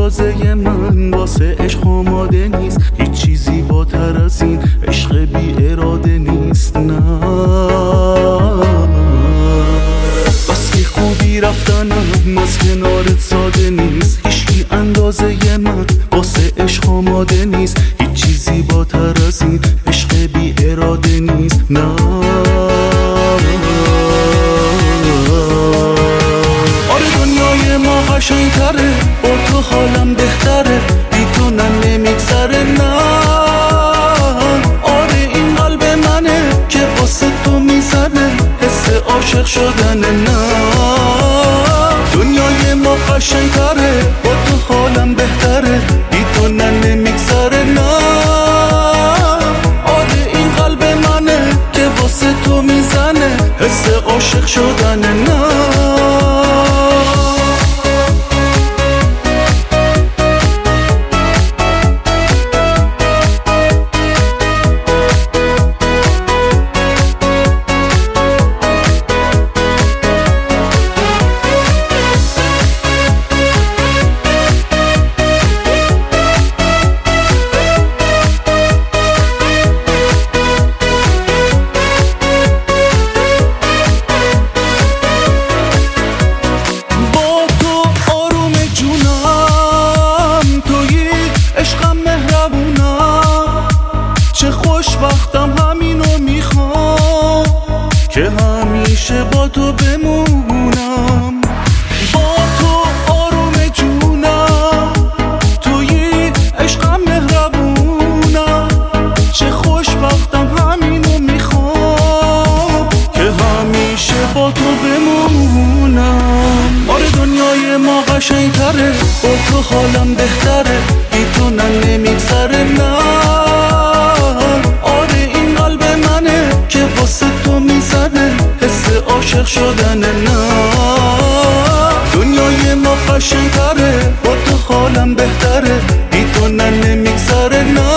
اندازه من واسه عشق آماده نیست. هیچ چیزی بالاتر از این عشق بی اراده نیست. نه بس که خوبی رفتنم از کنارت ساده نیست. هیچی اندازه من واسه عشق آماده نیست. هیچ چیزی بالاتر از این عشق بی اراده نیست. نه آره دنیای ما قشنگ‌تره، با تو حالم بهتره، بی تو نمیگذره. نه آره این قلب منه که واسه تو میزنه، حس عاشق شدنه. نه دنیای ما قشنگ‌تره، با تو حالم بهتره، بی تو نمیگذره. نه آره این قلب منه که واسه تو میزنه، حس عاشق شدنه. نه خوشبختم، همینو میخوام که همیشه با تو بمونم. با تو آروم جونم، توی عشقم مهربونم. چه خوشبختم، همینو میخوام که همیشه با تو بمونم. آره دنیای ما قشنگ‌تره، با تو حالم بهتره، بی تو نمیگذره. نه واسه تو میزنه، حس عاشق شدنه. نه دنیای ما قشنگ‌تره، با تو حالم بهتره، بی تو نمیگذره. نه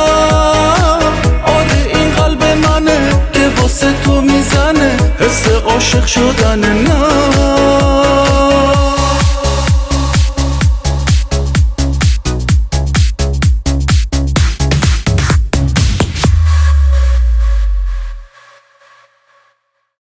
آره این قلب منه که واسه تو میزنه، حس عاشق شدنه. نه